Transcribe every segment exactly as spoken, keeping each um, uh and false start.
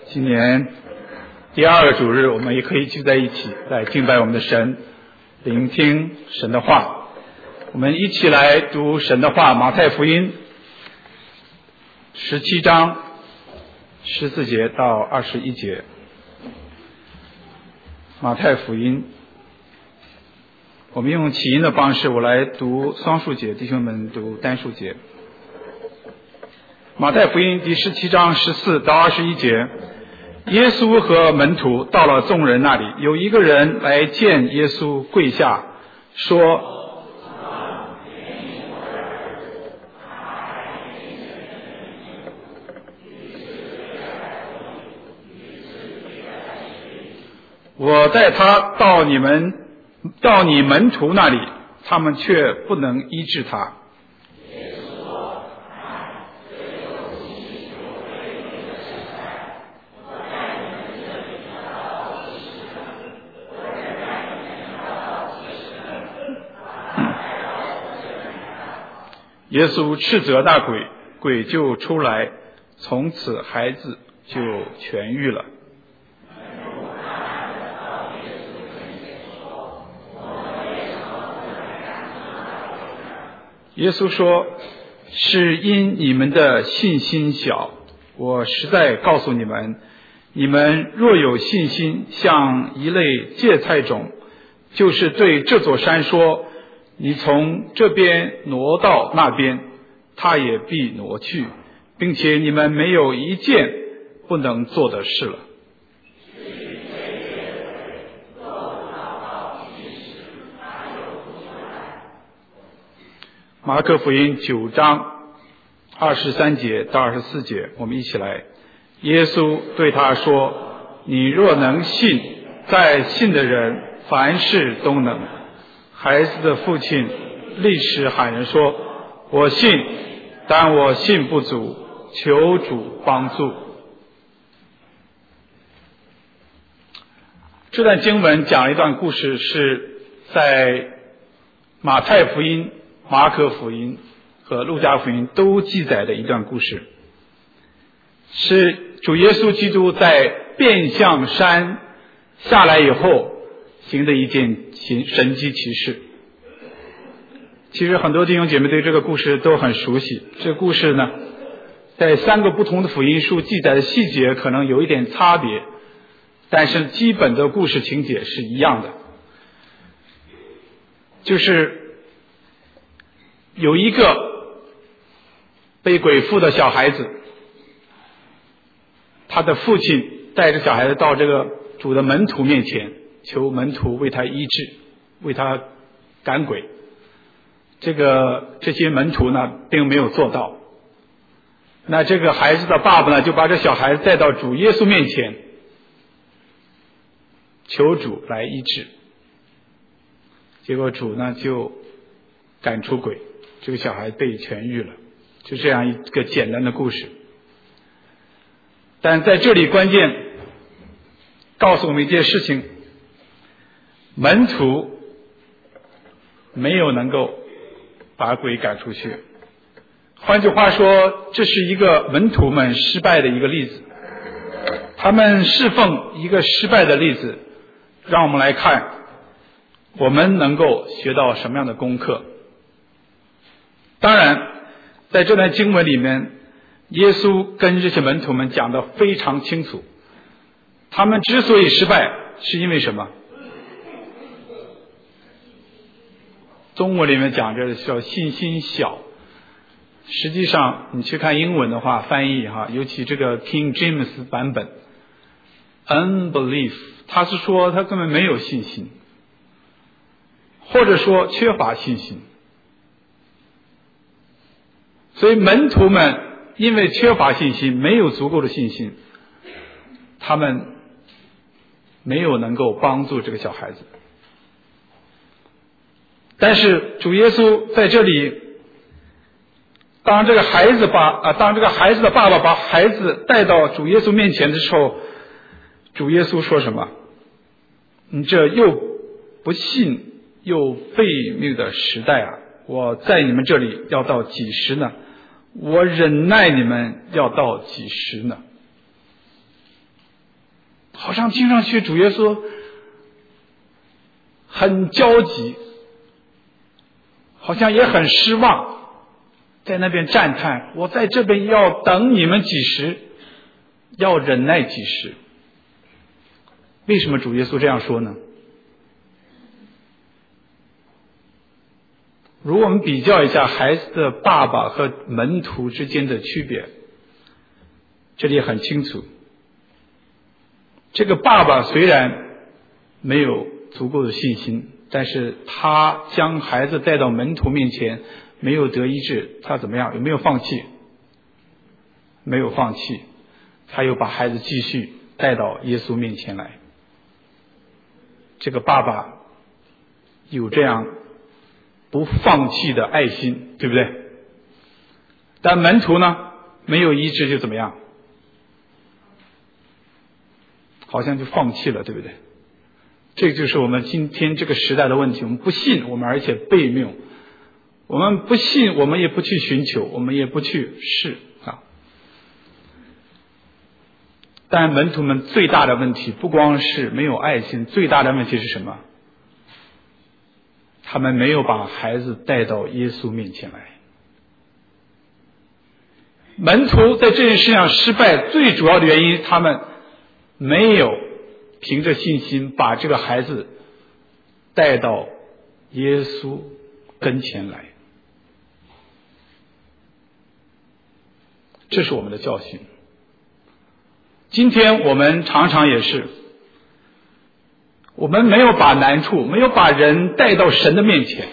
今年第二个主日，我们也可以聚在一起来敬拜我们的神，聆听神的话。我们一起来读神的话，马太福音十七章十四节到二十一节。马太福音，我们用起音的方式，我来读双数节，弟兄们读单数节。马太福音第十七章十四到二十一节，耶稣和门徒到了众人那里，有一个人来见耶稣，跪下说：我带他到你们到你门徒那里，他们却不能医治他。耶稣斥责那鬼，鬼就出来，从此孩子就痊愈了。耶稣说：是因你们的信心小。我实在告诉你们，你们若有信心，像一类芥菜种，就是对这座山说，你从这边挪到那边，它也必挪去，并且你们没有一件不能做的事了。马可福音九章二十三节到二十四节，我们一起来。耶稣对他说：你若能信，在信的人凡事都能。孩子的父亲立时喊人说：我信，但我信不足，求主帮助。这段经文讲了一段故事，是在马太福音、马可福音和路加福音都记载的一段故事，是主耶稣基督在变象山下来以后行的一件神迹奇事。其实很多弟兄姐妹对这个故事都很熟悉。这个故事呢，在三个不同的福音书记载的细节可能有一点差别，但是基本的故事情节是一样的。就是有一个被鬼附的小孩子，他的父亲带着小孩子到这个主的门徒面前，求门徒为他医治，为他赶鬼。这个这些门徒呢并没有做到。那这个孩子的爸爸呢就把这小孩子带到主耶稣面前，求主来医治。结果主呢就赶出鬼，这个小孩被痊愈了。就这样一个简单的故事。但在这里关键告诉我们一件事情，门徒没有能够把鬼赶出去。换句话说，这是一个门徒们失败的一个例子。他们侍奉一个失败的例子，让我们来看我们能够学到什么样的功课。当然在这段经文里面，耶稣跟这些门徒们讲得非常清楚，他们之所以失败是因为什么？中文里面讲这叫信心小。实际上你去看英文的话，翻译哈，尤其这个 King James 版本 unbelief， 他是说他根本没有信心，或者说缺乏信心。所以门徒们因为缺乏信心，没有足够的信心，他们没有能够帮助这个小孩子。但是主耶稣在这里，当这个孩子把啊，当这个孩子的爸爸把孩子带到主耶稣面前的时候，主耶稣说什么？你这又不信又悖谬的时代啊，我在你们这里要到几时呢？我忍耐你们要到几时呢？ 好像听上去主耶稣很焦急，好像也很失望，在那边赞叹，我在这边要等你们几时，要忍耐几时。为什么主耶稣这样说呢？如果我们比较一下孩子的爸爸和门徒之间的区别，这里很清楚，这个爸爸虽然没有足够的信心，但是他将孩子带到门徒面前，没有得医治，他怎么样？有没有放弃？没有放弃，他又把孩子继续带到耶稣面前来。这个爸爸有这样不放弃的爱心，对不对？但门徒呢，没有医治就怎么样？好像就放弃了，对不对？这就是我们今天这个时代的问题，我们不信，我们而且悖谬，我们不信，我们也不去寻求，我们也不去试啊。但门徒们最大的问题不光是没有爱心，最大的问题是什么？他们没有把孩子带到耶稣面前来。门徒在这件事上失败，最主要的原因，他们没有凭着信心把这个孩子带到耶稣跟前来。这是我们的教训。今天我们常常也是，我们没有把难处，没有把人带到神的面前。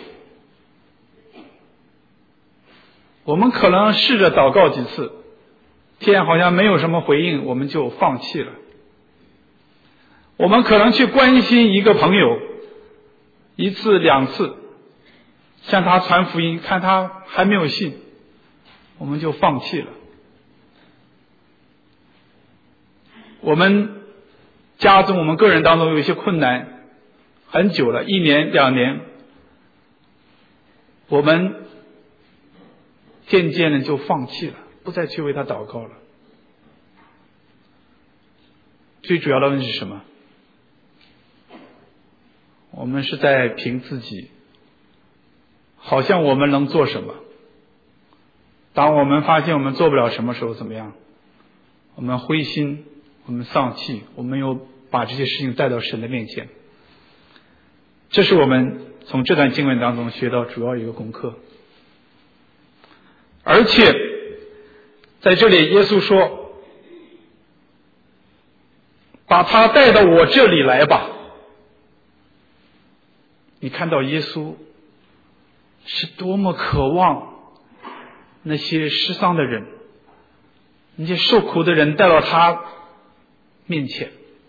我们可能试着祷告几次，天好像没有什么回应，我们就放弃了。我们可能去关心一个朋友一次两次，向他传福音，看他还没有信，我们就放弃了。我们家中，我们个人当中有一些困难，很久了，一年两年，我们渐渐的就放弃了，不再去为他祷告了。最主要的问题是什么？我们是在凭自己，好像我们能做什么。当我们发现我们做不了什么时候怎么样？我们灰心，我们丧气，我们又把这些事情带到神的面前。这是我们从这段经文当中学到主要一个功课。而且在这里耶稣说，把他带到我这里来吧。你看到耶稣是多么渴望那些失丧的人，那些受苦的人带到他面前。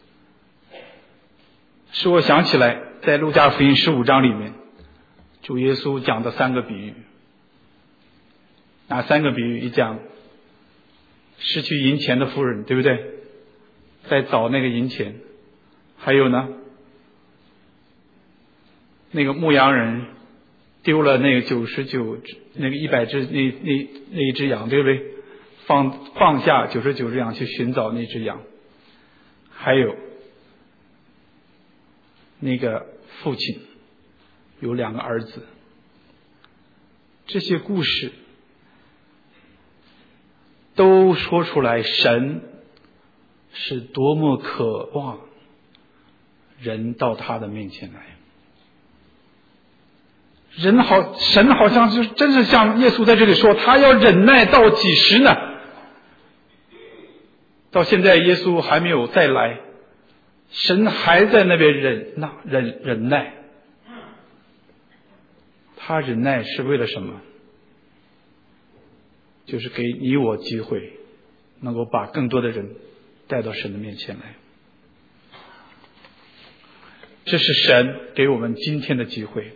使我想起来在路加福音十五章里面，主耶稣讲的三个比喻。哪三个比喻？一讲失去银钱的妇人，对不对？在找那个银钱。还有呢，那个牧羊人丢了那个九十九那个一百只那那那一只羊，对不对？放放下九十九只羊去寻找那只羊。还有那个父亲有两个儿子。这些故事都说出来，神是多么渴望人到他的面前来。人好，神好像就真是像耶稣在这里说，他要忍耐到几时呢？到现在耶稣还没有再来，神还在那边忍耐忍忍耐。他忍耐是为了什么？就是给你我机会，能够把更多的人带到神的面前来。这是神给我们今天的机会。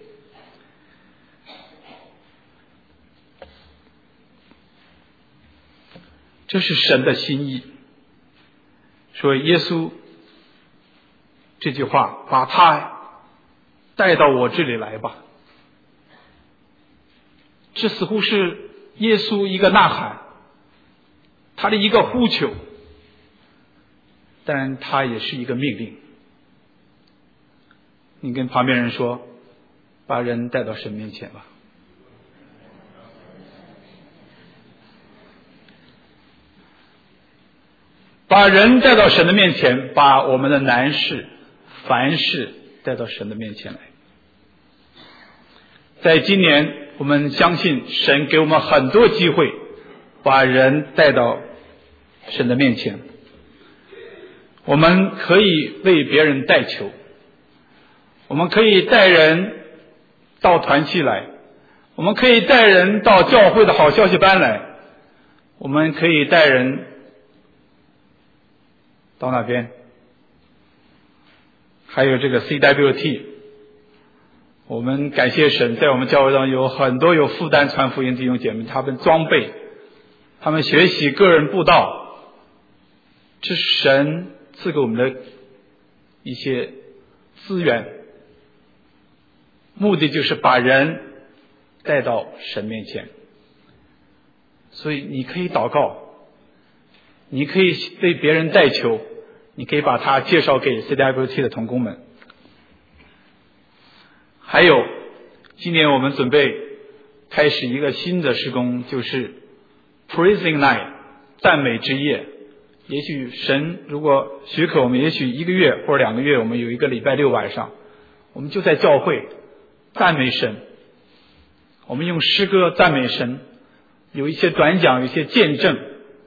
这是神的心意。所以耶稣这句话，把他带到我这里来吧，这似乎是耶稣一个呐喊，他的一个呼求。 但它也是一个命令。你跟旁边人说，把人带到神面前吧。把人带到神的面前，把我们的难事、凡事带到神的面前来。在今年，我们相信神给我们很多机会，把人带到神的面前。我们可以为别人代求，我们可以带人到团契来，我们可以带人到教会的好消息班来，我们可以带人到那边，还有这个 C W T， 我们感谢神，在我们教会上有很多有负担传福音弟兄姐妹，他们装备，他们学习个人布道，这是神赐给我们的一些资源，目的就是把人带到神面前。所以你可以祷告，你可以为别人代求，你可以把他介绍给 C W T 的同工们。还有，今年我们准备开始一个新的事工，就是 Praising Night 赞美之夜。也许神如果许可，我们也许一个月或者两个月，我们有一个礼拜六晚上，我们就在教会赞美神，我们用诗歌赞美神，有一些短讲，有一些见证。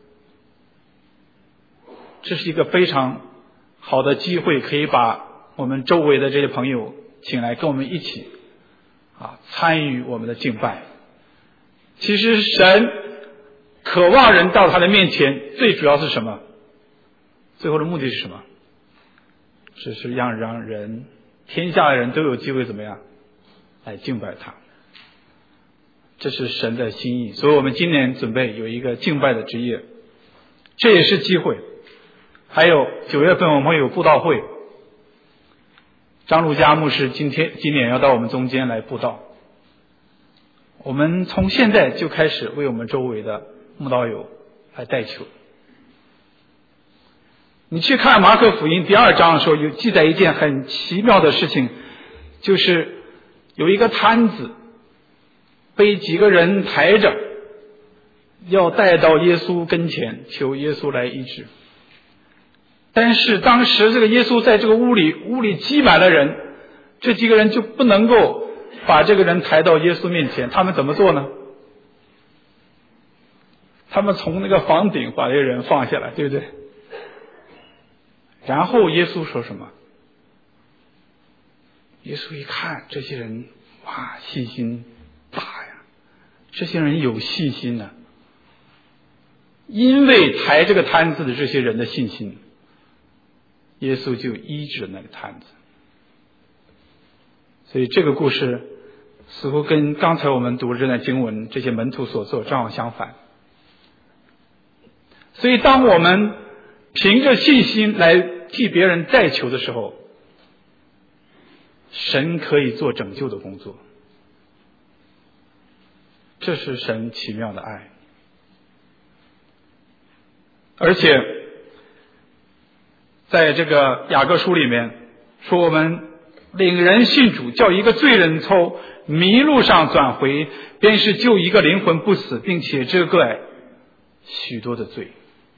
这是一个非常好的机会，可以把我们周围的这些朋友请来跟我们一起啊参与我们的敬拜。其实神渴望人到他的面前，最主要是什么？最后的目的是什么？只是让让人天下的人都有机会怎么样来敬拜他。这是神的心意，所以我们今年准备有一个敬拜的之夜，这也是机会。还有九月份我们会有布道会，张路嘉牧师今天今年要到我们中间来布道。我们从现在就开始为我们周围的慕道友来代求。你去看马可福音第二章的时候，有记载一件很奇妙的事情，就是有一个摊子被几个人抬着，要带到耶稣跟前，求耶稣来医治。但是当时这个耶稣在这个屋里，屋里挤满了人，这几个人就不能够把这个人抬到耶稣面前。他们怎么做呢？他们从那个房顶把这个人放下来，对不对？然后耶稣说什么？耶稣一看这些人，哇，信心大呀，这些人有信心呢、啊。因为抬这个摊子的这些人的信心，耶稣就医治了那个摊子。所以这个故事似乎跟刚才我们读的这段经文这些门徒所做正好相反。所以当我们凭着信心来替别人代求的时候，神可以做拯救的工作。这是神奇妙的爱。而且在这个雅各书里面说，我们领人信主，叫一个罪人从迷路上转回，便是救一个灵魂不死，并且遮盖许多的罪。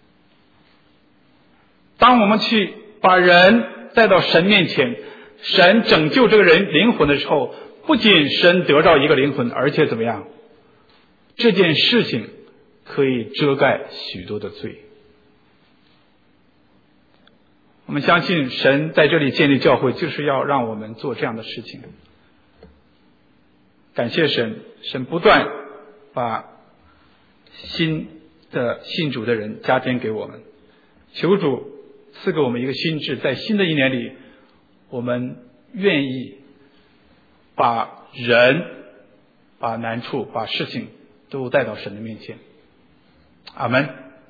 当我们去把人带到神面前，神拯救这个人灵魂的时候，不仅神得到一个灵魂，而且怎么样？这件事情可以遮盖许多的罪。我们相信神在这里建立教会，就是要让我们做这样的事情。感谢神，神不断把新的信主的人加添给我们。求主赐给我们一个心志，在新的一年里，我们愿意把人、把难处、把事情都带到神的面前。阿们。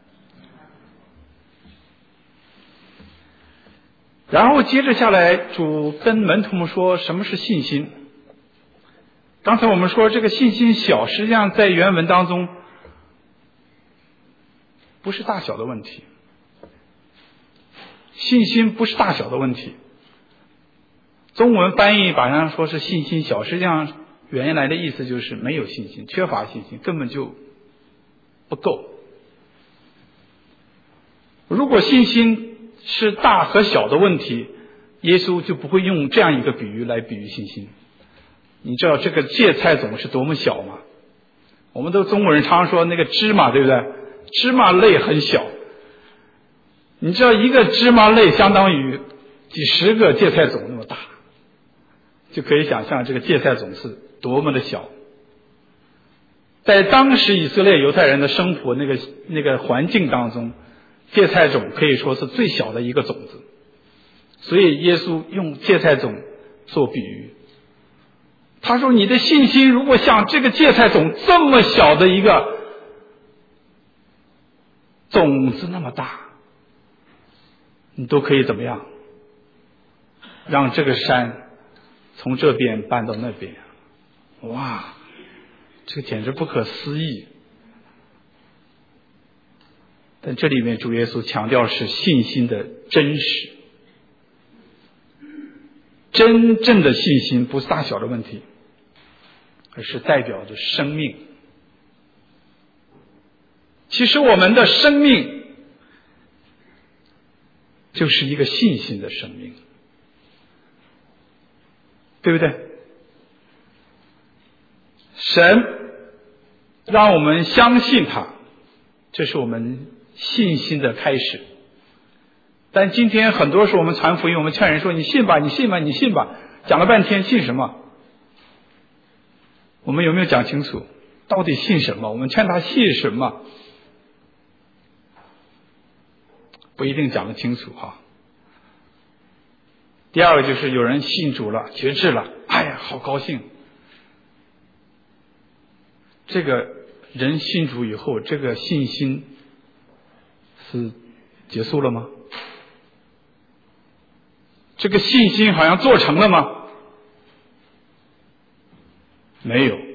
然后接着下来，主跟门徒们说什么是信心。刚才我们说这个信心小，实际上在原文当中不是大小的问题。 信心不是大小的问题。中文翻译把它说是信心小，实际上原来的意思就是没有信心，缺乏信心，根本就不够。如果信心是大和小的问题，耶稣就不会用这样一个比喻来比喻信心。你知道这个芥菜种是多么小吗？我们都中国人常说那个芝麻，对不对？芝麻类很小，你知道一个芝麻类相当于几十个芥菜种那么大，就可以想象这个芥菜种是多么的小。在当时以色列犹太人的生活那个那个环境当中，芥菜种可以说是最小的一个种子，所以耶稣用芥菜种做比喻。他说你的信心如果像这个芥菜种这么小的一个种子那么大，你都可以怎么样？让这个山从这边搬到那边。哇，这个简直不可思议。但这里面主耶稣强调是信心的真实。真正的信心不是大小的问题，而是代表着生命。其实我们的生命就是一个信心的生命，对不对？神让我们相信他，这是我们信心的开始。但今天很多时候我们传福音，我们劝人说你信吧，你信吧，你信吧，讲了半天信什么？我们有没有讲清楚到底信什么？我们劝他信什么？不一定讲得清楚哈。第二个就是有人信主了，决志了，哎呀好高兴。这个人信主以后，这个信心是结束了吗？这个信心好像做成了吗？没有。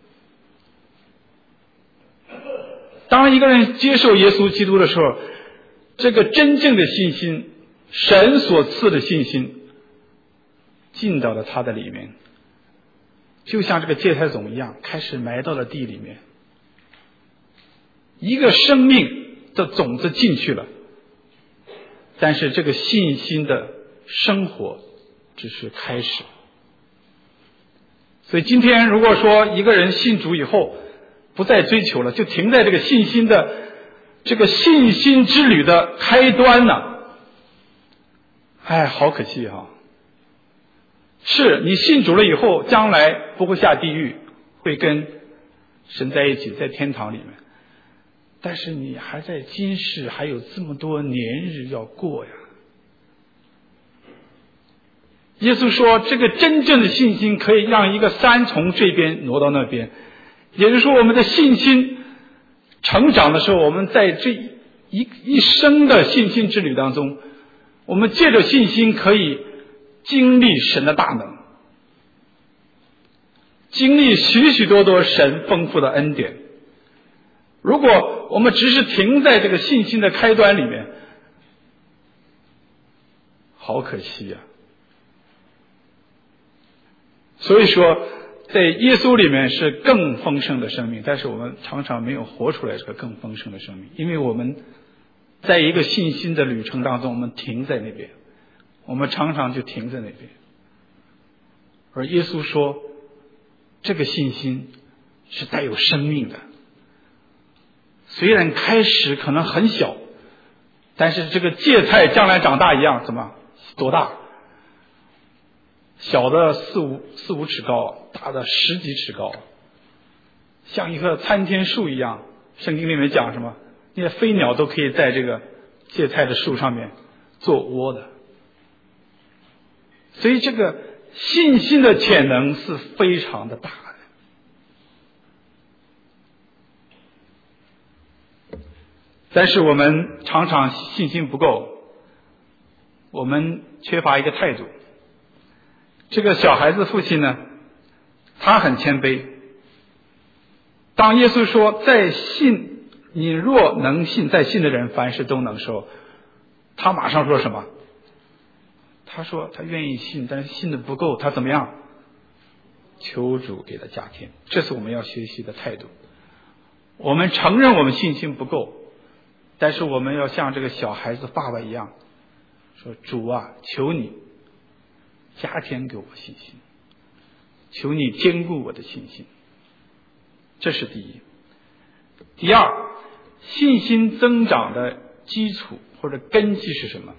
当一个人接受耶稣基督的时候，这个真正的信心，神所赐的信心进到了他的里面，就像这个芥菜种一样，开始埋到了地里面。一个生命的种子进去了，但是这个信心的生活只是开始。所以今天如果说一个人信主以后不再追求了，就停在这个信心的这个信心之旅的开端呢，哎，好可惜哈。是你信主了以后，将来不会下地狱，会跟神在一起，在天堂里面。但是你还在今世还有这么多年日要过呀。耶稣说这个真正的信心可以让一个山从这边挪到那边，也就是说我们的信心成长的时候，我们在这一一生的信心之旅当中，我们借着信心可以经历神的大能，经历许许多多神丰富的恩典。如果我们只是停在这个信心的开端里面，好可惜呀、啊。所以说在耶稣里面是更丰盛的生命，但是我们常常没有活出来这个更丰盛的生命，因为我们在一个信心的旅程当中，我们停在那边，我们常常就停在那边。而耶稣说这个信心是带有生命的，虽然开始可能很小，但是这个芥菜将来长大一样，怎么多大？小的四五四五尺高，大的十几尺高，像一棵参天树一样。圣经里面讲什么？那些飞鸟都可以在这个芥菜的树上面做窝的。所以这个信心的潜能是非常的大的。但是我们常常信心不够，我们缺乏一个态度。这个小孩子父亲呢，他很谦卑。当耶稣说在信，你若能信，在信的人凡事都能说，他马上说什么？ 他说他愿意信，但是信的不够，他怎么样？求主给他加添，这是我们要学习的态度。我们承认我们信心不够，但是我们要像这个小孩子爸爸一样，说主啊，求你加添给我信心，求你坚固我的信心。这是第一。第二，信心增长的基础或者根基是什么？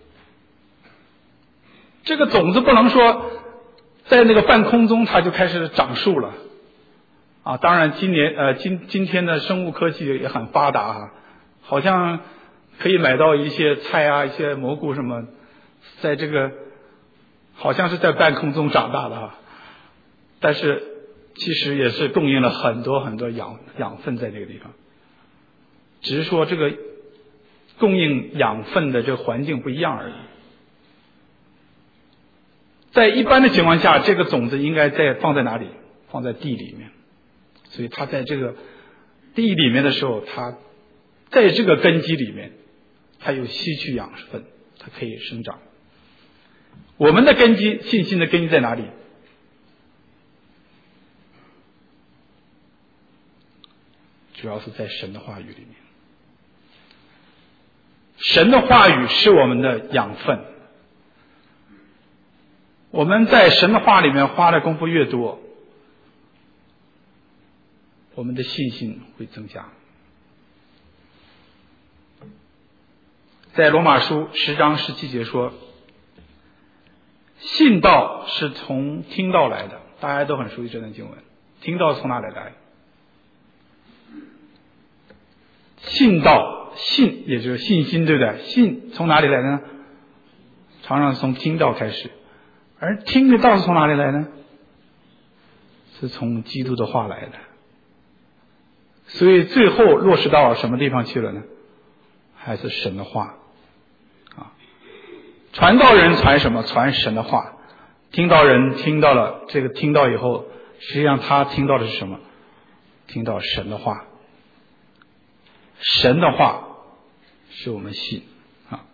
这个种子不能说在那个半空中它就开始长树了啊！当然今年呃今今天的生物科技也很发达啊，好像可以买到一些菜啊、一些蘑菇什么，在这个好像是在半空中长大的啊，但是其实也是供应了很多很多养养分在这个地方，只是说这个供应养分的这个环境不一样而已。在一般的情况下，这个种子应该在放在哪里？放在地里面。所以它在这个地里面的时候，它在这个根基里面，它有吸取养分，它可以生长。我们的根基，信心的根基在哪里？主要是在神的话语里面。神的话语是我们的养分。我们在神的话里面花的功夫越多，我们的信心会增加。在罗马书十章十七节说，信道是从听道来的，大家都很熟悉这段经文。听道从哪里来？信道，信也就是信心，对不对？信从哪里来呢？常常从听道开始。而听的道是从哪里来呢？是从基督的话来的。所以最后落实到什么地方去了呢？还是神的话啊！传道人传什么？传神的话。听道人听到了这个，听到以后，实际上他听到的是什么？听到神的话。神的话是我们信啊。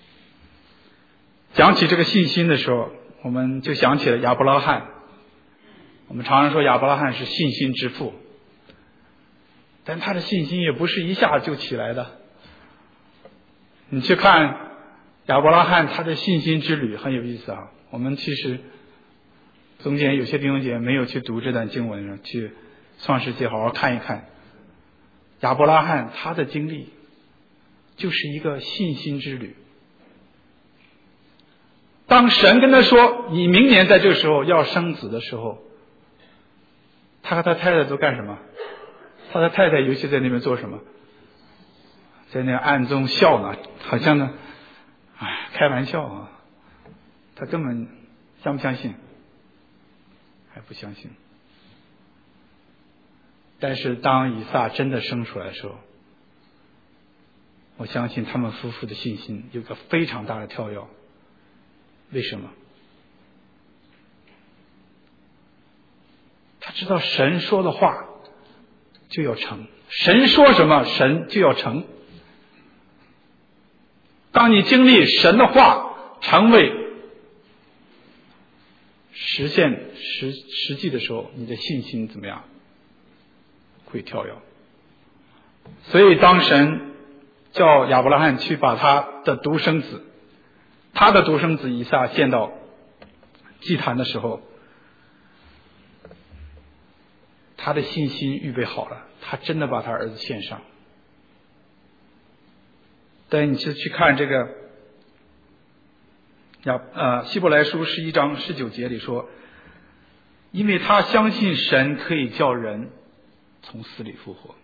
讲起这个信心的时候，我们就想起了亚伯拉罕。我们常常说亚伯拉罕是信心之父，但他的信心也不是一下就起来的。你去看亚伯拉罕他的信心之旅很有意思啊。我们其实中间有些弟兄姐妹没有去读这段经文，去创世纪好好看一看亚伯拉罕他的经历，就是一个信心之旅。当神跟他说你明年在这个时候要生子的时候，他和他太太都干什么？他的太太尤其在那边做什么？在那暗中笑呢，好像呢，哎，开玩笑啊。他根本相不相信？还不相信。但是当以撒真的生出来的时候，我相信他们夫妇的信心有个非常大的跳跃。为什么？他知道神说的话就要成，神说什么神就要成。当你经历神的话成为实现实实际的时候，你的信心怎么样？会跳跃。所以当神叫亚伯拉罕去把他的独生子他的独生子以撒献到祭坛的时候，他的信心预备好了，他真的把他儿子献上。但你去去看这个亚呃希伯来书十一章十九节里说，因为他相信神可以叫人从死里复活。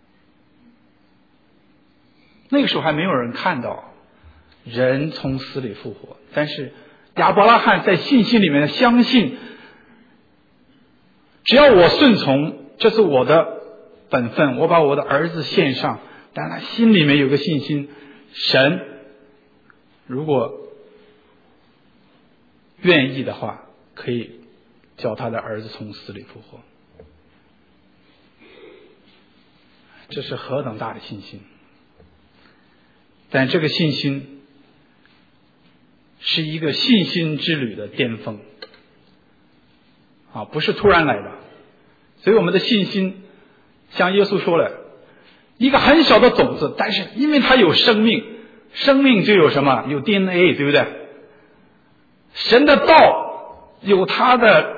那个时候还没有人看到人从死里复活，但是亚伯拉罕在信心里面相信，只要我顺从，这是我的本分，我把我的儿子献上。但他心里面有个信心，神如果愿意的话，可以叫他的儿子从死里复活。这是何等大的信心！但这个信心是一个信心之旅的巅峰啊，不是突然来的。所以我们的信心，像耶稣说了，一个很小的种子，但是因为它有生命，生命就有什么？有 D N A， 对不对？神的道有它的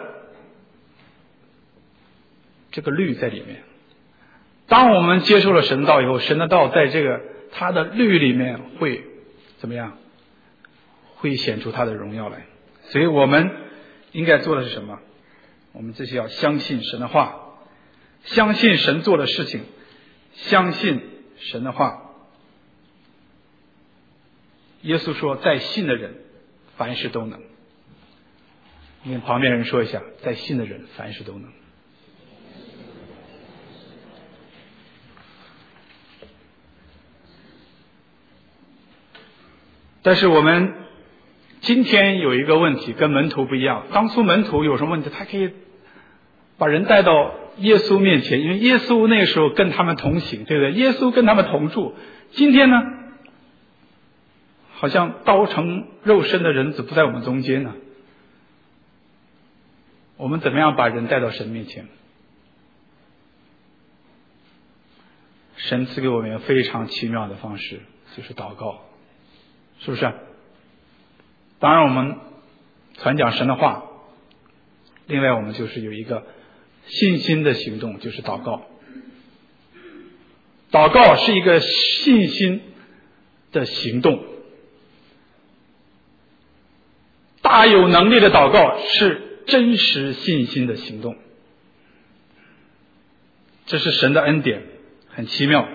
这个律在里面。当我们接受了神道以后，神的道在这个它的律里面会怎么样？会显出它的荣耀来。所以我们应该做的是什么？我们这些要相信神的话，相信神做的事情，相信神的话。耶稣说，在信的人凡事都能。你跟旁边人说一下，在信的人凡事都能。但是我们今天有一个问题跟门徒不一样，当初门徒有什么问题，他可以把人带到耶稣面前，因为耶稣那个时候跟他们同行，对不对？耶稣跟他们同住。今天呢，好像道成肉身的人子不在我们中间呢。我们怎么样把人带到神面前？神赐给我们一个非常奇妙的方式，就是祷告，是不是？当然我们传讲神的话，另外我们就是有一个信心的行动，就是祷告。祷告是一个信心的行动，大有能力的祷告是真实信心的行动，这是神的恩典，很奇妙。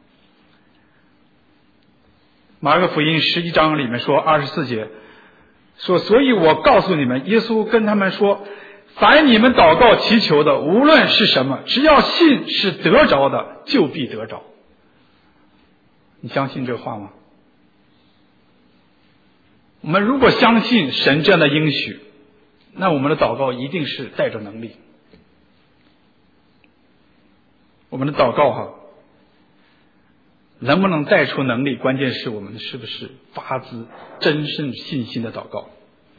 马可福音十一章里面说二十四节说，所以我告诉你们，耶稣跟他们说，凡你们祷告祈求的，无论是什么，只要信是得着的，就必得着。你相信这话吗？我们如果相信神这样的应许，那我们的祷告一定是带着能力。我们的祷告哈，能不能带出能力，关键是我们是不是发自真正信心的祷告。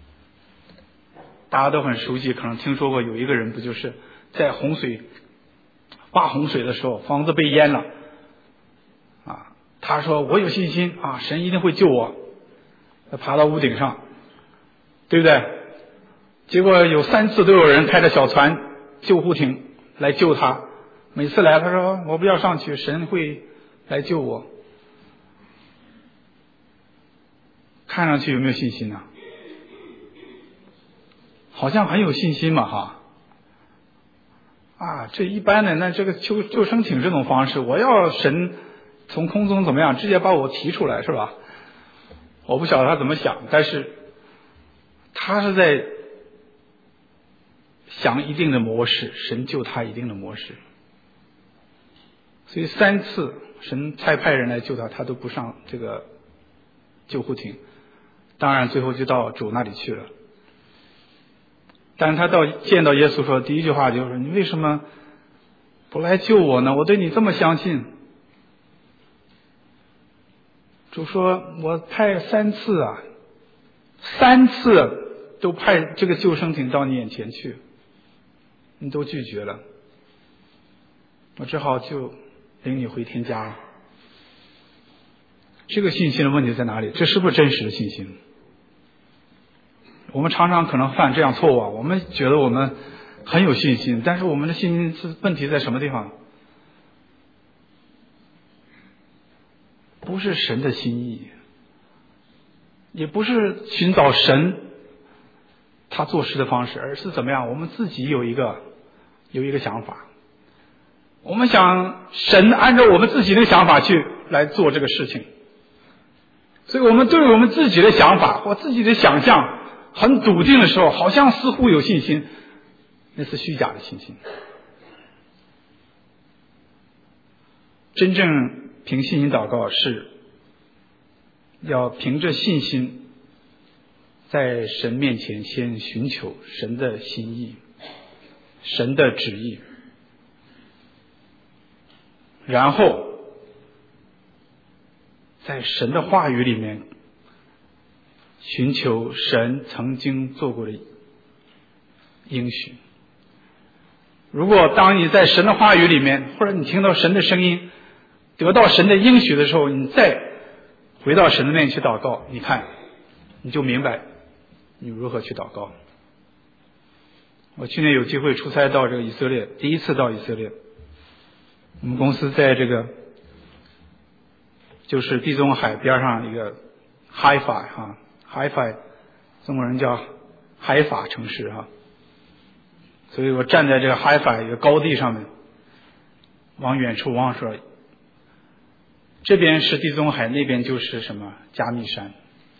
大家都很熟悉，可能听说过有一个人，不就是在洪水发洪水的时候，房子被淹了啊，他说我有信心啊，神一定会救我。他爬到屋顶上，对不对？结果有三次都有人开着小船救护艇来救他，每次来他说我不要上去，神会来救我。看上去有没有信心呢？好像很有信心嘛哈。啊，这一般的那这个救救生艇这种方式，我要神从空中怎么样直接把我提出来，是吧？我不晓得他怎么想，但是他是在想一定的模式，神救他一定的模式。所以三次神差派人来救他，他都不上这个救护艇，当然最后就到主那里去了。但是他到见到耶稣说，第一句话就是你为什么不来救我呢？我对你这么相信。主说我派三次啊，三次都派这个救生艇到你眼前去，你都拒绝了，我只好就领你回天家了。这个信心的问题在哪里？这是不是真实的信心？我们常常可能犯这样错误啊，我们觉得我们很有信心，但是我们的信心是问题在什么地方？不是神的心意，也不是寻找神他做事的方式，而是怎么样？我们自己有一个有一个想法，我们想神按照我们自己的想法去来做这个事情，所以我们对我们自己的想法或自己的想象很笃定的时候，好像似乎有信心，那是虚假的信心。真正凭信心祷告是要凭着信心在神面前先寻求神的心意，神的旨意，然后在神的话语里面寻求神曾经做过的应许。如果当你在神的话语里面，或者你听到神的声音，得到神的应许的时候，你再回到神的面前去祷告，你看你就明白你如何去祷告。我去年有机会出差到这个以色列，第一次到以色列，我们公司在这个就是地中海边上一个海法哈，海法中国人叫海法城市哈，所以我站在这个海法一个高地上面，往远处望说，这边是地中海，那边就是什么加密山。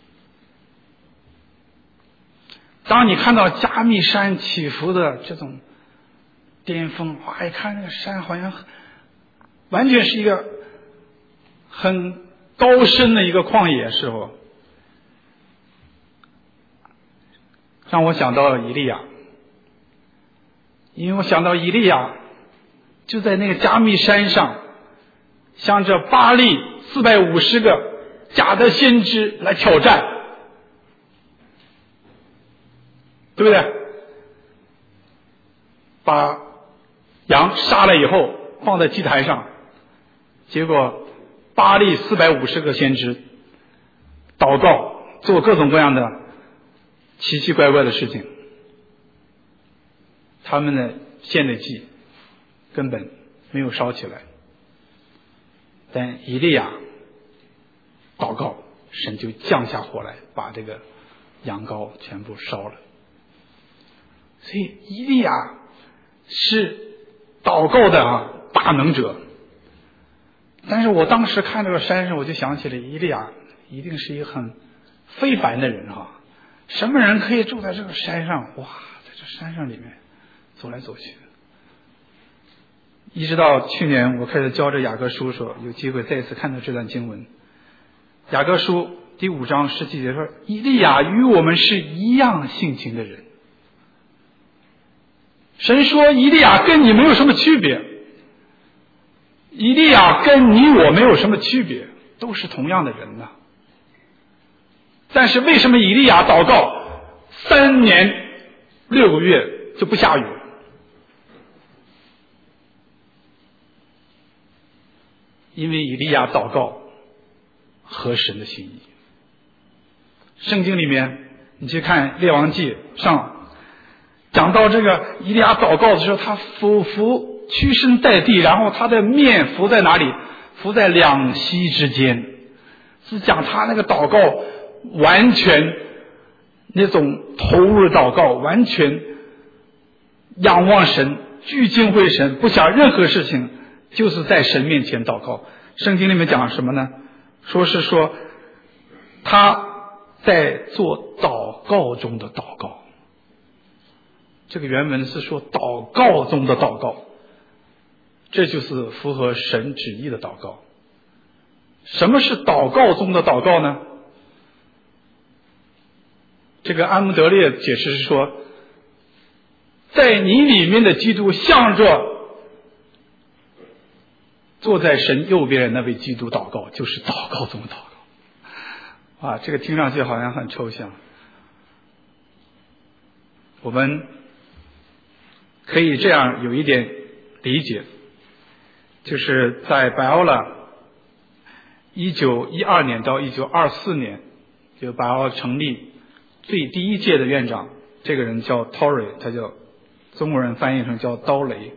当你看到加密山起伏的这种巅峰，哇，一看那个山好像完全是一个很高深的一个旷野时候，让我想到以利亚。因为我想到以利亚就在那个加密山上，向着巴力四百五十个假的先知来挑战，对不对？把羊杀了以后放在祭台上，结果巴力四百五十个先知祷告，做各种各样的奇奇怪怪的事情，他们的献的祭根本没有烧起来，但以利亚祷告，神就降下火来，把这个羊羔全部烧了。所以以利亚是祷告的啊大能者。但是我当时看这个山上，我就想起了以利亚一定是一个很非凡的人哈、啊。什么人可以住在这个山上？哇，在这山上里面走来走去。一直到去年我开始教这雅各书的时候，有机会再一次看到这段经文。雅各书第五章十七节说，以利亚与我们是一样性情的人。神说以利亚跟你没有什么区别，以利亚跟你我没有什么区别，都是同样的人呐。但是为什么以利亚祷告三年六个月就不下雨？因为以利亚祷告合神的心意。圣经里面你去看列王记上讲到这个以利亚祷告的时候，他俯伏屈身在地，然后他的面伏在哪里？伏在两膝之间，是讲他那个祷告完全那种投入的祷告，完全仰望神，聚精会神，不想任何事情，就是在神面前祷告。圣经里面讲什么呢？说是说他在做祷告中的祷告。这个原文是说祷告中的祷告，这就是符合神旨意的祷告。什么是祷告中的祷告呢？这个安慕德烈解释是说，在你里面的基督向着坐在神右边的那位基督祷告，就是祷告中的祷告。啊，这个听上去好像很抽象。我们可以这样有一点理解，就是在拜奥拉一九一二年到一九二四年，就拜奥成立最第一届的院长，这个人叫 Torrey， 他叫中国人翻译成叫刀雷。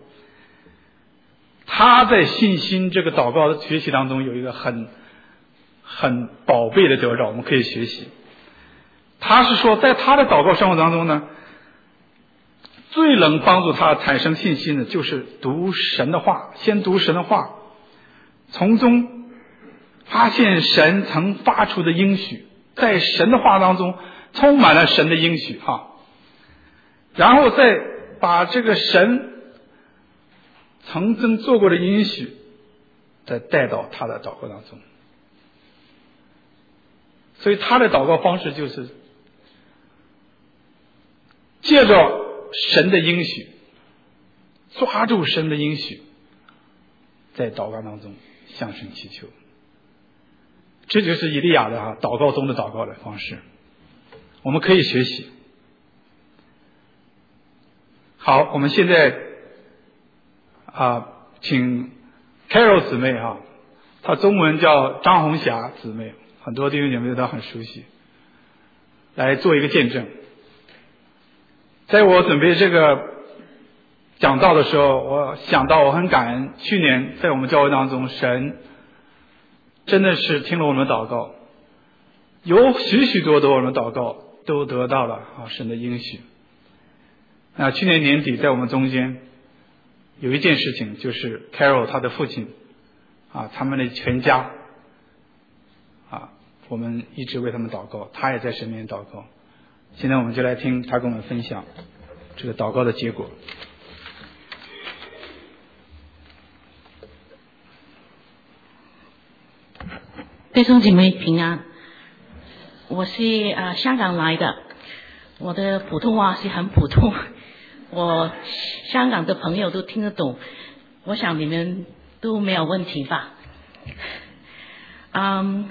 他在信心这个祷告的学习当中有一个很很宝贝的得着，我们可以学习。他是说在他的祷告生活当中呢，最能帮助他产生信心的就是读神的话，先读神的话，从中发现神曾发出的应许，在神的话当中充满了神的应许哈，然后再把这个神曾经做过的应许再带到他的祷告当中。所以他的祷告方式就是借着神的应许，抓住神的应许，在祷告当中向神祈求。这就是以利亚的啊祷告中的祷告的方式。 我们可以学习。好，我们现在啊，请 Carol 姊妹啊，她中文叫张红霞姊妹，很多弟兄姐妹都很熟悉，来做一个见证。在我准备这个讲道的时候，我想到我很感恩，去年在我们教会当中，神真的是听了我们的祷告，有许许多多我们的祷告都得到了啊神的应许。那去年年底在我们中间有一件事情，就是 Carol 他的父亲啊，他们的全家啊，我们一直为他们祷告，他也在神面前祷告。现在我们就来听他跟我们分享这个祷告的结果。 弟兄姐妹平安，我是啊、呃、香港来的，我的普通话是很普通，我香港的朋友都听得懂，我想你们都没有问题吧？嗯，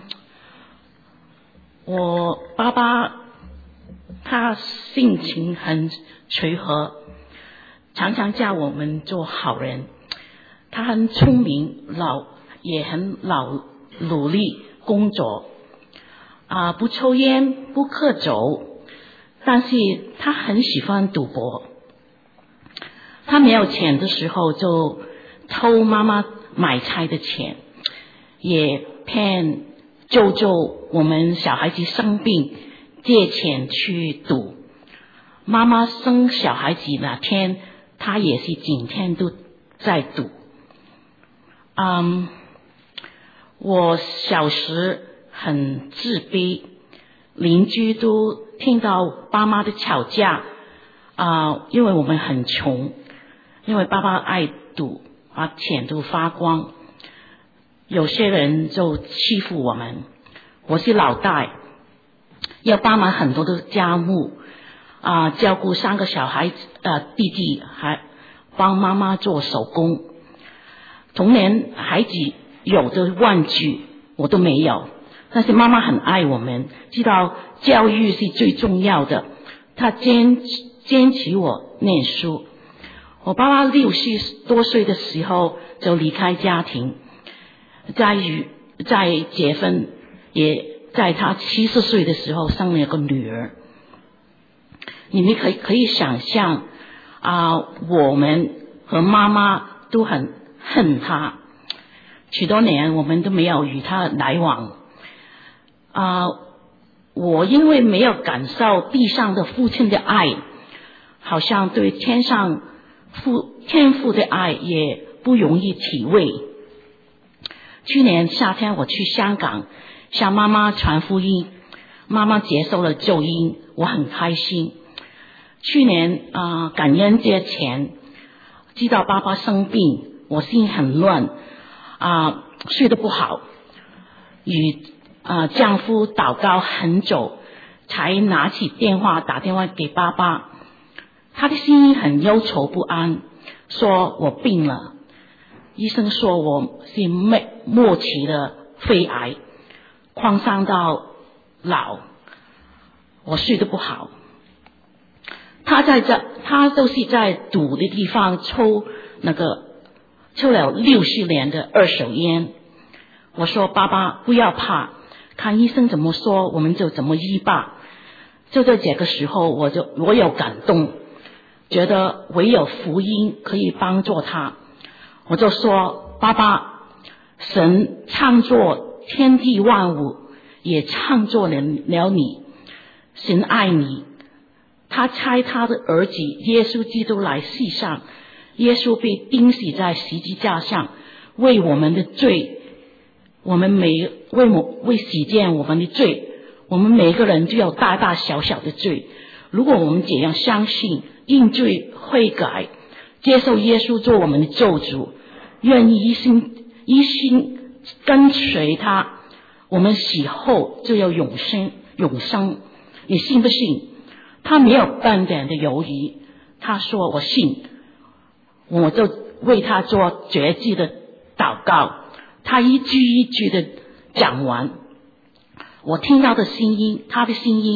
我爸爸他性情很随和，常常叫我们做好人。他很聪明，老也很老努力工作，啊、呃，不抽烟，不喝酒，但是他很喜欢赌博。他没有钱的时候就偷妈妈买菜的钱，也骗舅舅我们小孩子生病借钱去赌。妈妈生小孩子那天，他也是整天都在赌。嗯，我小时很自卑，邻居都听到爸妈的吵架啊、呃，因为我们很穷，因为爸爸爱赌，把钱都花光，有些人就欺负我们。我是老大，要帮忙很多的家务啊、呃，照顾三个小孩子，呃，弟弟还帮妈妈做手工。童年孩子有的玩具我都没有，但是妈妈很爱我们，知道教育是最重要的，她坚坚持我念书。我爸爸六十多岁的时候就离开家庭，在与在结婚，也在他七十岁的时候生了一个女儿。你们可以可以想象啊、呃，我们和妈妈都很恨他，许多年我们都没有与他来往。啊、呃，我因为没有感受地上的父亲的爱，好像对天上父天父的爱也不容易体会。去年夏天我去香港向妈妈传福音，妈妈接受了救恩，我很开心。去年啊、呃、感恩节前知道爸爸生病，我心很乱啊、呃，睡得不好，与啊、呃、丈夫祷告很久，才拿起电话打电话给爸爸。他的心很忧愁不安，说我病了，医生说我是末期的肺癌，扩散到脑，我睡得不好。他在这，他都是在赌的地方抽那个抽了六十年的二手烟。我说爸爸不要怕，看医生怎么说我们就怎么医吧。就在这个时候，我就我有感动，觉得唯有福音可以帮助他。我就说爸爸，神创作天地万物，也创作了你，神爱你，他差他的儿子耶稣基督来世上，耶稣被钉死在十字架上，为我们的罪，我们每为我为洗净我们的罪，我们每个人都有大大小小的罪。如果我们这样相信，认罪悔改，接受耶稣做我们的救主，愿意一心一心跟随他，我们死后就有永生。永生，你信不信？他没有半点的犹豫，他说我信，我就为他做绝志的祷告。他一句一句的讲完，我听到的声音，他的声音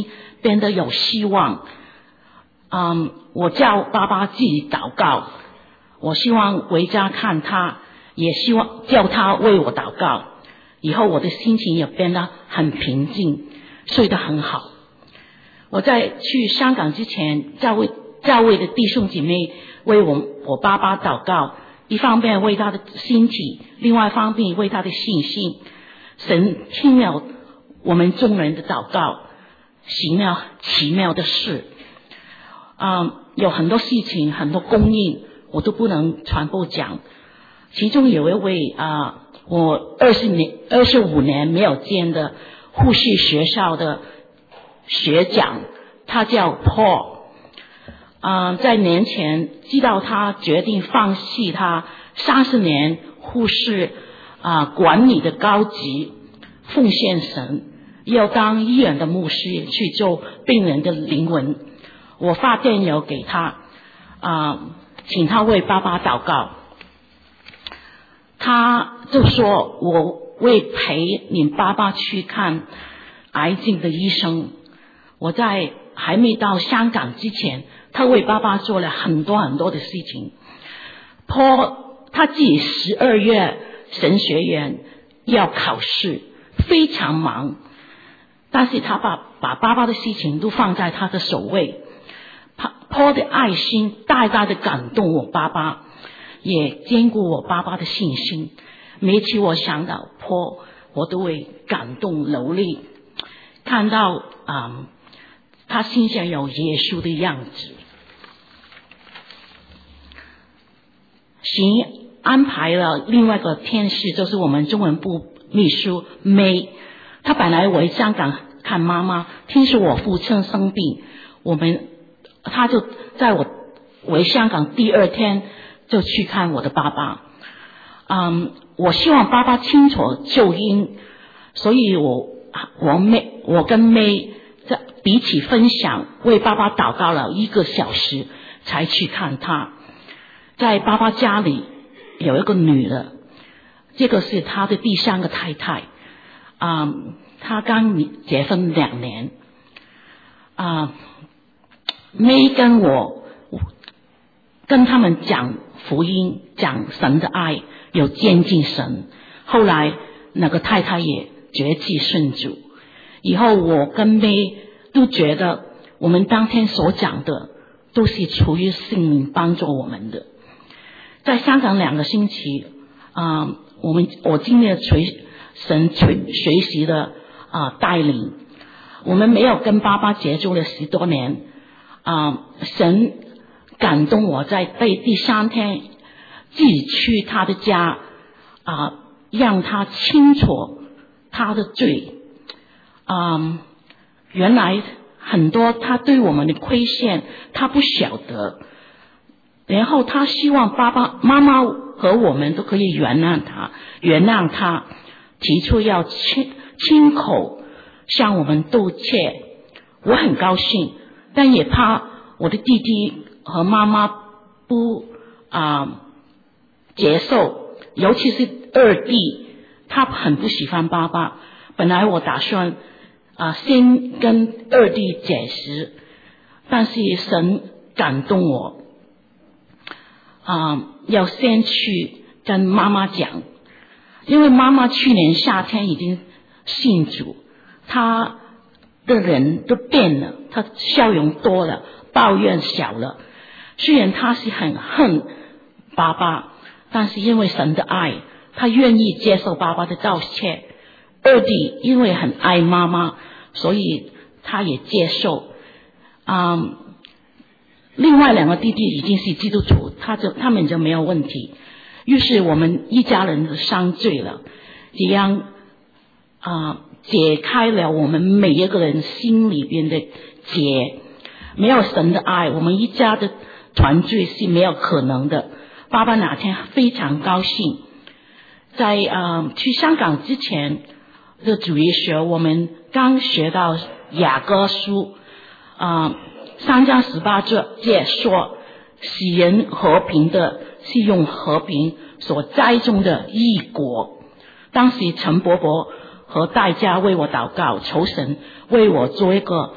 变得有希望。嗯，我叫爸爸自己祷告，我希望回家看他，也希望叫他为我祷告。以后我的心情也变得很平静，睡得很好。我在去香港之前，教会教会的弟兄姐妹为我我爸爸祷告，一方面为他的身体，另外一方面为他的信心。神听了我们众人的祷告，奇妙奇妙的事。嗯，有很多事情，很多供应，我都不能全部讲。其中有一位啊、呃，我二十年、二十五年没有见的护士学校的学长，他叫 Paul。啊、呃，在年前知道他决定放弃他三十年护士啊、呃、管理的高级，奉献神，要当医院的牧师，去做病人的灵魂。我发电邮给他，啊、呃，请他为爸爸祷告。他就说：“我会陪你爸爸去看癌症的医生。”我在还没到香港之前，他为爸爸做了很多很多的事情。Paul他自己十二月神学院要考试，非常忙，但是他把把爸爸的事情都放在他的首位。Paul 的爱心大大的感动我爸爸，也坚固我爸爸的信心。每次我想到 Paul， 我都会感动流泪，看到嗯，他心上有耶稣的样子。神安排了另外一个天使，就是我们中文部秘书 May， 他本来回香港看妈妈，听说我父亲生病，我们他就在我回香港第二天就去看我的爸爸。嗯，我希望爸爸清楚救因，所以我我妹我跟妹在彼此分享，为爸爸祷告了一个小时才去看他。在爸爸家里有一个女的，这个是他的第三个太太。嗯，他刚结婚两年。啊、嗯，妹跟我跟他们讲福音，讲神的爱，有坚定神。后来那个太太也决志信主，以后我跟妹都觉得我们当天所讲的都是出于圣灵帮助我们的。在香港两个星期啊、呃，我们我经历了随神随随时的啊、呃、带领。我们没有跟爸爸接触了十多年啊、呃，神感动我在第第三天自己去他的家啊、呃，让他清楚他的罪啊、呃，原来很多他对我们的亏欠他不晓得，然后他希望爸爸妈妈和我们都可以原谅他，原谅他，提出要亲亲口向我们道歉。我很高兴，但也怕我的弟弟和妈妈不啊、呃、接受，尤其是二弟，他很不喜欢爸爸。本来我打算啊、呃、先跟二弟解释，但是神感动我啊、呃、要先去跟妈妈讲，因为妈妈去年夏天已经信主，她的人都变了，她笑容多了，抱怨小了。虽然她是很恨爸爸，但是因为神的爱，她愿意接受爸爸的道歉。二弟因为很爱妈妈，所以他也接受。嗯，另外两个弟弟已经是基督徒，他就他们就没有问题。于是我们一家人都相聚了，这样啊、呃、解开了我们每一个人心里边的结。没有神的爱，我们一家的团聚是没有可能的。爸爸那天非常高兴，在呃去香港之前的主日学，我们刚学到雅歌书啊、呃、三章十八节说，使人和平的是用和平所栽种的义果。当时陈伯伯和大家为我祷告，求神为我做一个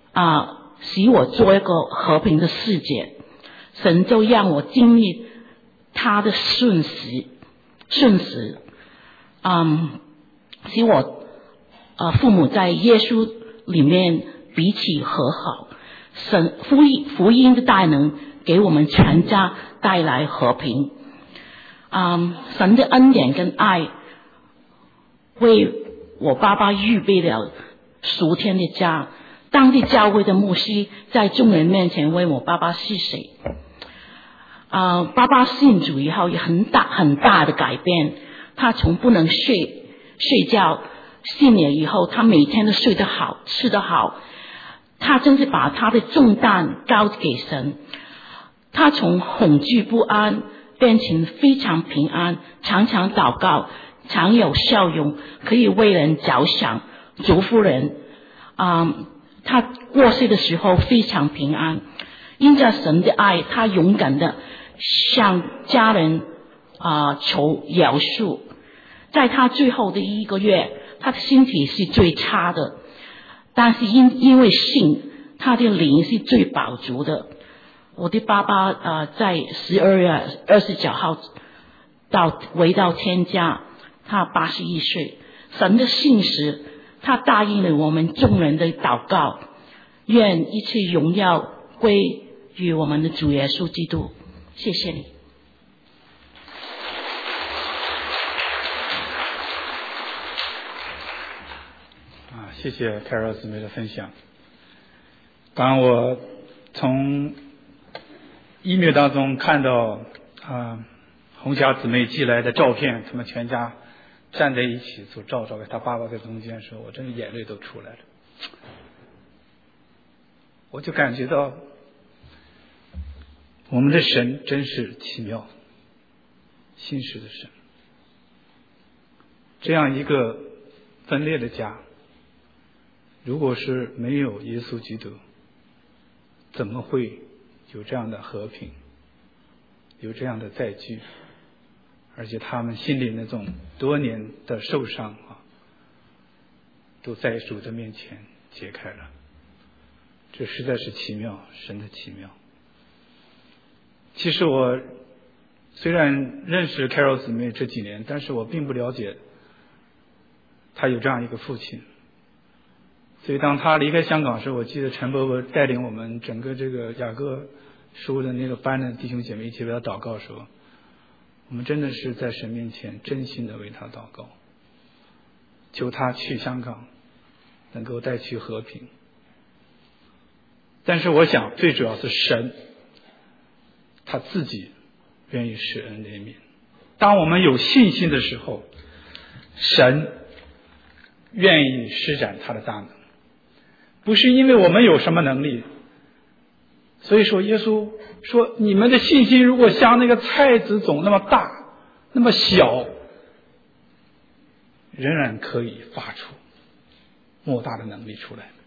啊，使我做一个和平的世界。神就让我经历他的瞬时，瞬时，嗯，使我呃父母在耶稣里面彼此和好。神福音福音的大能给我们全家带来和平。嗯，神的恩典跟爱为我爸爸预备了属天的家。当地教会的牧师在众人面前为我爸爸施洗。啊、呃，爸爸信主以后有很大很大的改变。他从不能睡睡觉，信了以后，他每天都睡得好，吃得好。他真是把他的重担交给神。他从恐惧不安变成非常平安，常常祷告，常有笑容，可以为人着想，祝福人。啊、呃，他过世的时候非常平安。因着神的爱，他勇敢的向家人啊、呃、求饶恕。在他最后的一个月，他的身体是最差的，但是因因为信，他的灵是最饱足的。我的爸爸啊、呃，在十二月二十九号到回到天家，他八十一岁。神的信实，他答应了我们众人的祷告，愿一切荣耀归于我们的主耶稣基督。谢谢你。 啊，谢谢凯尔姊妹的分享。当我从email当中看到啊红霞姊妹寄来的照片，他们全家站在一起做照照，给他爸爸在中间的时候，我真的眼泪都出来了。我就感觉到我们的神真是奇妙，信实的神。这样一个分裂的家，如果是没有耶稣基督，怎么会有这样的和平，有这样的再聚？而且他们心里那种多年的受伤啊，都在主的面前解开了。这实在是奇妙，神的奇妙。其实我虽然认识 Carol 姊妹这几年，但是我并不了解她有这样一个父亲。所以当她离开香港时，我记得陈伯伯带领我们整个这个雅各书的那个班的弟兄姐妹一起为他祷告的时候，我们真的是在神面前真心的为他祷告，求他去香港能够带去和平。但是我想最主要是神他自己愿意施恩怜悯。当我们有信心的时候，神愿意施展他的大能，不是因为我们有什么能力。所以说耶稣说，你们的信心如果像那个菜籽种那么大那么小，仍然可以发出莫大的能力出来。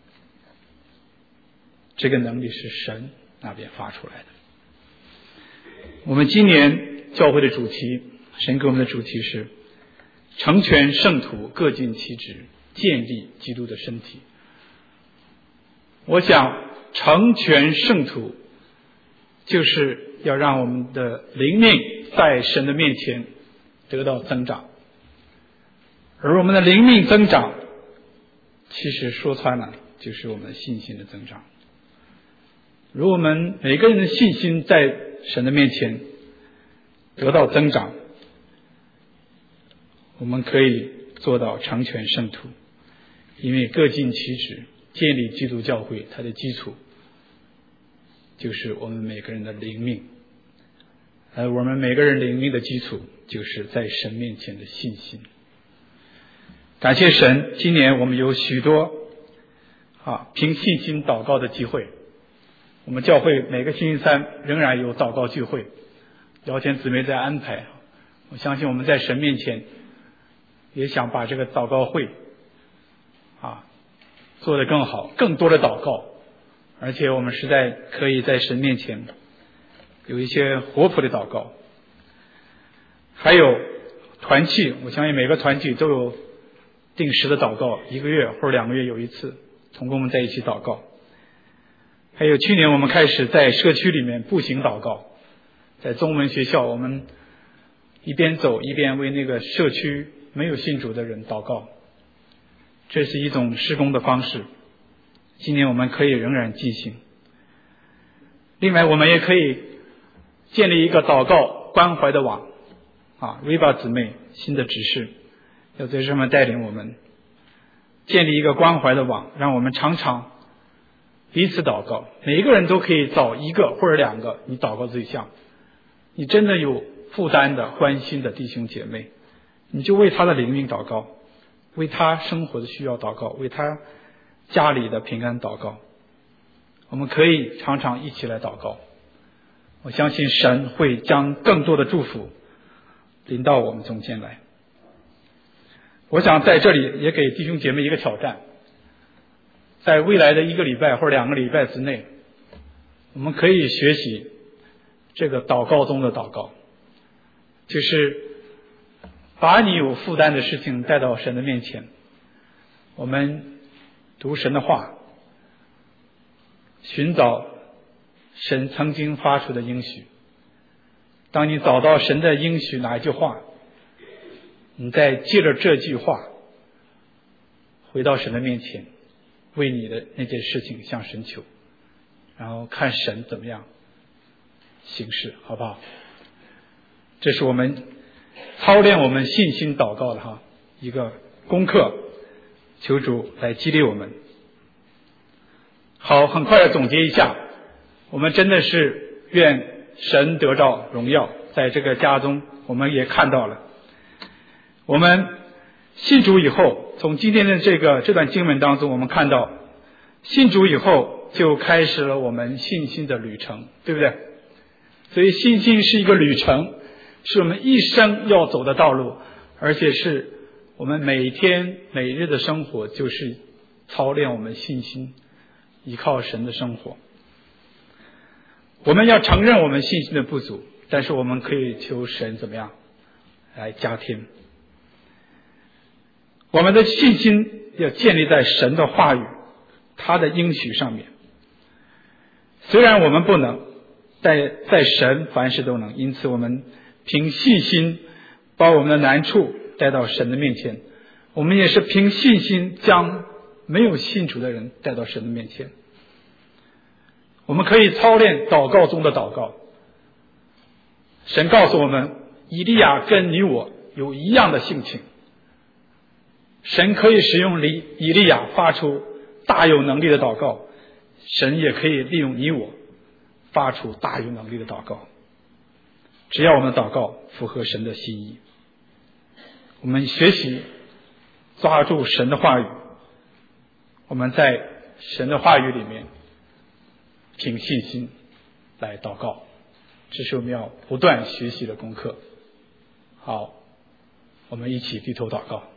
这个能力是神那边发出来的。我们今年教会的主题，神给我们的主题是成全圣徒，各尽其职，建立基督的身体。我想成全圣徒就是要让我们的灵命在神的面前得到增长，而我们的灵命增长其实说穿了就是我们信心的增长。如果我们每个人的信心在神的面前得到增长，我们可以做到成全圣徒。因为各尽其职，建立基督教会，它的基础就是我们每个人的灵命，而我们每个人灵命的基础就是在神面前的信心。感谢神，今年我们有许多啊凭信心祷告的机会。我们教会每个星期三仍然有祷告聚会，姚谦姊妹在安排。我相信我们在神面前也想把这个祷告会啊做得更好，更多的祷告，而且我们实在可以在神面前有一些活泼的祷告。还有团契，我相信每个团契都有定时的祷告，一个月或者两个月有一次，同工们在一起祷告。 还有去年我们开始在社区里面步行祷告，在中文学校我们一边走一边为那个社区没有信主的人祷告，这是一种施工的方式，今年我们可以仍然进行。另外我们也可以建立一个祷告关怀的网啊 Riva 姊妹新的指示要在上面带领我们建立一个关怀的网，让我们常常彼此祷告，每一个人都可以找一个或者两个你祷告对象，你真的有负担的关心的弟兄姐妹，你就为他的灵命祷告，为他生活的需要祷告，为他家里的平安祷告。我们可以常常一起来祷告，我相信神会将更多的祝福临到我们中间来。我想在这里也给弟兄姐妹一个挑战，在未来的一个礼拜或者两个礼拜之内，我们可以学习这个祷告中的祷告，就是把你有负担的事情带到神的面前，我们读神的话，寻找神曾经发出的应许。当你找到神的应许哪一句话，你再借着这句话回到神的面前，为你的那件事情向神求，然后看神怎么样行事，好不好？这是我们操练我们信心祷告的哈一个功课，求主来激励我们。好，很快的总结一下，我们真的是愿神得到荣耀，在这个家中我们也看到了，我们信主以后，从今天的这个这段经文当中，我们看到信主以后就开始了我们信心的旅程，对不对？所以信心是一个旅程，是我们一生要走的道路，而且是我们每天每日的生活，就是操练我们信心依靠神的生活。我们要承认我们信心的不足，但是我们可以求神怎么样来加添。我们的信心要建立在神的话语他的应许上面，虽然我们不能，但在神凡事都能，因此我们凭信心把我们的难处带到神的面前，我们也是凭信心将没有信主的人带到神的面前。我们可以操练祷告中的祷告。神告诉我们，以利亚跟你我有一样的性情，神可以使用以以利亚发出大有能力的祷告，神也可以利用你我发出大有能力的祷告，只要我们的祷告符合神的心意。我们学习抓住神的话语，我们在神的话语里面凭信心来祷告，这是我们要不断学习的功课。好，我们一起低头祷告。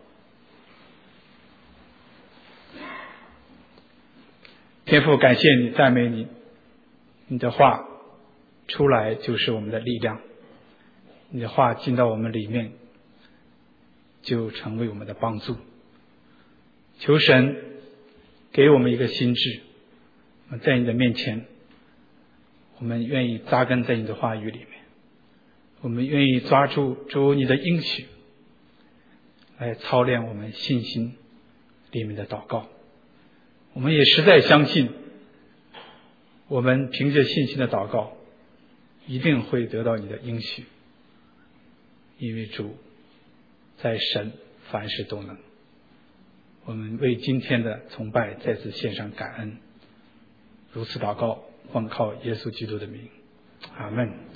天父，感谢你，赞美你，你的话出来就是我们的力量，你的话进到我们里面就成为我们的帮助。求神给我们一个心志，我们在你的面前，我们愿意扎根在你的话语里面，我们愿意抓住主你的应许来操练我们信心里面的祷告。我们也实在相信，我们凭着信心的祷告一定会得到你的应许，因为主在神凡事都能。我们为今天的崇拜再次献上感恩，如此祷告，奉靠耶稣基督的名，阿们。